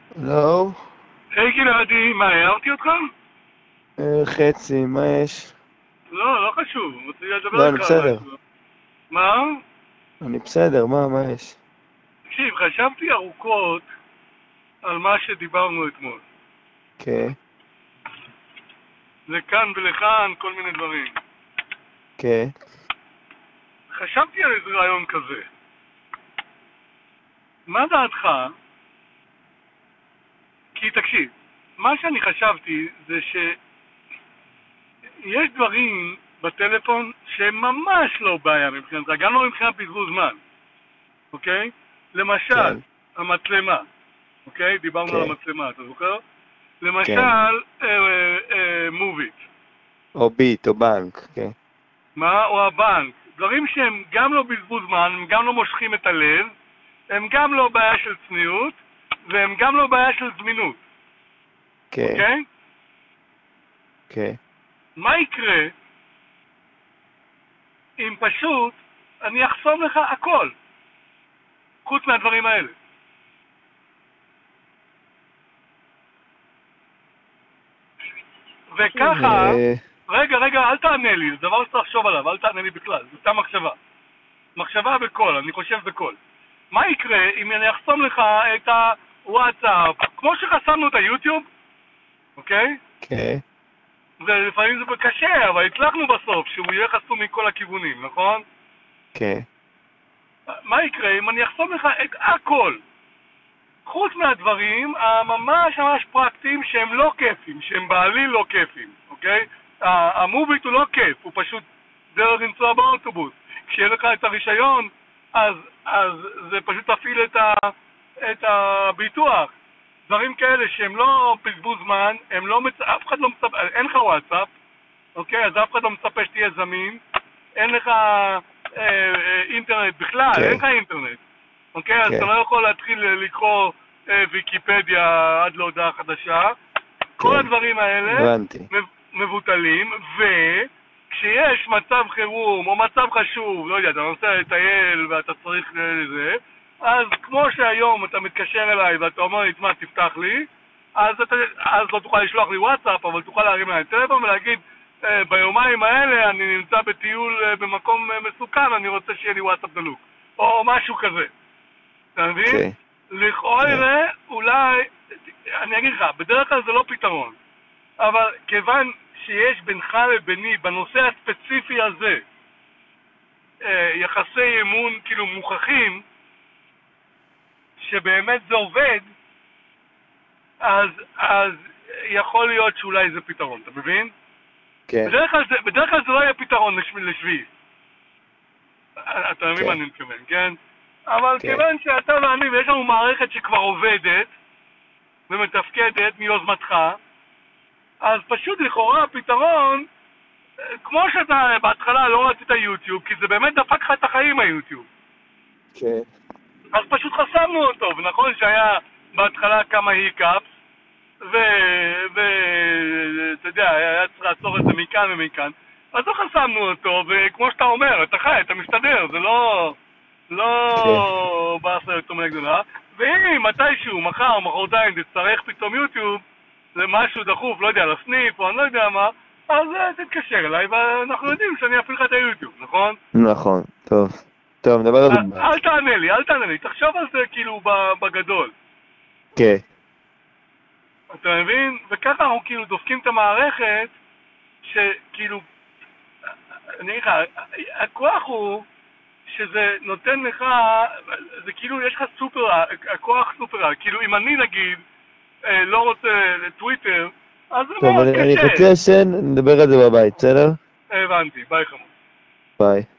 לא, היי גלעדי, מה, הערתי אותך? חצי, מה יש? לא, לא חשוב, רציתי לדבר לא, אני איתך על בסדר. משהו. מה? אני בסדר, מה יש? תקשיב, חשבתי ארוכות על מה שדיברנו אתמול. כן, לכאן ולכאן, כל מיני דברים. כן, חשבתי על איזה רעיון כזה. מה דעתך? כי תקשיב, מה שאני חשבתי זה שיש דברים בטלפון שהם ממש לא בעיה מבחינתך, גם לא מבחינת בזבוז זמן, אוקיי? למשל, כן, המצלמה, אוקיי? דיברנו על כן, המצלמה, אתה זוכר? כן. למשל, מוביט, או ביט, או בנק, כן, מה? או הבנק. דברים שהם גם לא בזבוז זמן, הם גם לא מושכים את הלב, הם גם לא בעיה של צניעות, והם גם לא בעיה של זמינות, כן, אוקיי? כן. מה יקרה אם פשוט אני אחסום לך הכל, חוץ מהדברים האלה? וככה, אה, רגע, אל תענה לי, זה דבר שצריך לחשוב עליו, אל תענה לי בכלל, זו סתם מחשבה. מחשבה בקול, אני חושב בקול. מה יקרה אם אני אחסום לך את הוואטסאפ, כמו שחסמנו את היוטיוב, אוקיי? כן, ולפעמים זה קשה, אבל הצלחנו בסוף שהוא יהיה חסום מכל הכיוונים, נכון? כן, מה יקרה אם אני אחסום לך את הכל, חוץ מהדברים הממש ממש פרקטיים שהם לא כיפים, שהם בעליל לא כיפים, אוקיי? המוביט הוא לא כיף, הוא פשוט דרך לנסוע באוטובוס. כשיהיה לך את הרישיון, אז זה פשוט תפעיל את הביטוח. דברים כאלה שהם לא בזבוז זמן, הם לא אף אחד לא מצפה, אין לך וואטסאפ, אוקיי? אז אף אחד לא מצפה שתהיה זמין, אין לך אינטרנט בכלל, אין כן, לך אינטרנט, אוקיי? אז אתה כן, לא יכול להתחיל לקרוא ויקיפדיה עד להודעה חדשה. כל כן. הדברים האלה הבנתי. מבוטלים, וכשיש מצב חירום או מצב חשוב, לא יודע, אתה נוסע לטייל ואתה צריך לזה, אז כמו שהיום אתה מתקשר אליי ואתה אומר לי, תשמע, תפתח לי, אז לא תוכל לשלוח לי וואטסאפ, אבל תוכל להרים אליי טלפון ולהגיד, ביומיים האלה אני נמצא בטיול במקום מסוכן, אני רוצה שיהיה לי וואטסאפ דלוק, או משהו כזה, אתה מבין? כן, כן, לכאורה, אולי, אני אגיד לך, בדרך כלל זה לא פתרון, אבל כיוון שיש בינך לביני בנושא הספציפי הזה יחסי אמון כאילו מוכחים, שבאמת זה עובד, אז יכול להיות שאולי זה פתרון, אתה מבין? כן, בדרך כלל זה לא יהיה פתרון לשביעי. אתה מבין מה כן, אני מתכוון, כן? אבל כן. כיוון שאתה ואני ויש לנו מערכת שכבר עובדת ומתפקדת מיוזמתך, אז פשוט לכאורה הפתרון, כמו שאתה בהתחלה לא רצית יוטיוב, כי זה באמת דפק לך את החיים היוטיוב, כן. אז פשוט חסמנו אותו, ונכון שהיה בהתחלה כמה היקאפס, ואתה יודע, היה צריך לעצור את זה מכאן ומכאן, אז לא חסמנו אותו, וכמו שאתה אומר, אתה חי, אתה מסתדר, זה כן. לא באסה יותר מדי גדולה, ואם מתישהו, מחר או מחרתיים תצטרך פתאום יוטיוב, זה משהו דחוף, לא יודע, לסניף או אני לא יודע מה, אז תתקשר אליי, ואנחנו יודעים שאני אפעיל לך את היוטיוב, נכון? נכון, טוב. טוב, נדבר על זה אל בבית. תענה לי, תחשוב על זה כאילו בגדול. כן, אתה מבין? וככה אנחנו כאילו דופקים את המערכת, שכאילו, אני אגיד לך, הכוח הוא שזה נותן לך, זה כאילו יש לך סופר, הכוח סופר, כאילו אם אני נגיד לא רוצה לטוויטר, אז זה טוב, מאוד אני קשה. חצי ישן, נדבר על זה בבית, בסדר? הבנתי, ביי חמוד. ביי.